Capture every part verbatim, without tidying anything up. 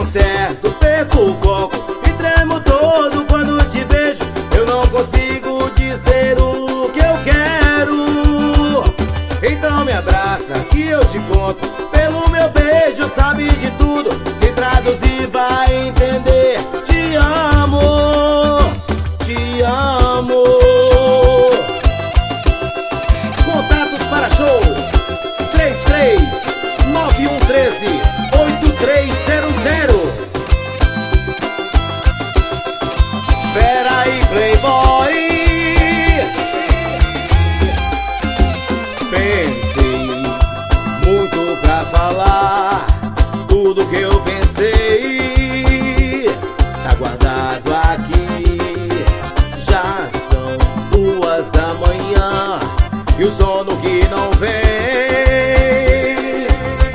desconcerto, perco o foco e tremo todo quando te vejo. Eu não consigo dizer o que eu quero. Então me abraça que eu te conto. Pelo meu beijo sabe de tudo. Se traduzir vai entender. Te amo, te amo. Contatos para show três três nove um um três oito três zero zero. Vera e Playboy. Pensei muito pra falar tudo que eu pensei. Tá guardado aqui. Já são duas da manhã e o sono que não vem.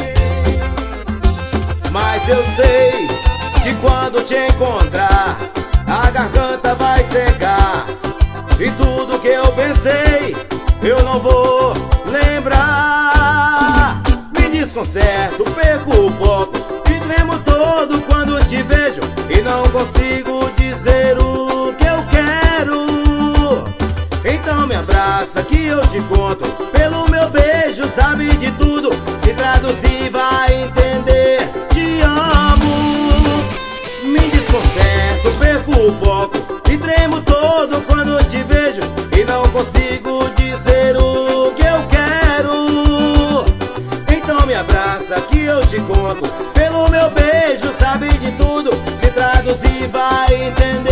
Mas eu sei que quando te encontrar a garganta vai secar. E tudo que eu pensei eu não vou lembrar. Me desconcerto, perco o foco e tremo todo quando te vejo. E não consigo dizer o que eu quero. Então me abraça que eu te conto. Pelo meu beijo sabe de tudo. Se traduzir vai entender. Te amo. Me desconcerto, perco o foco e tremo todo quando te vejo. E não consigo dizer o que eu quero. Então me abraça que eu te conto. Pelo meu beijo sabe de tudo. Se traduzir vai entender.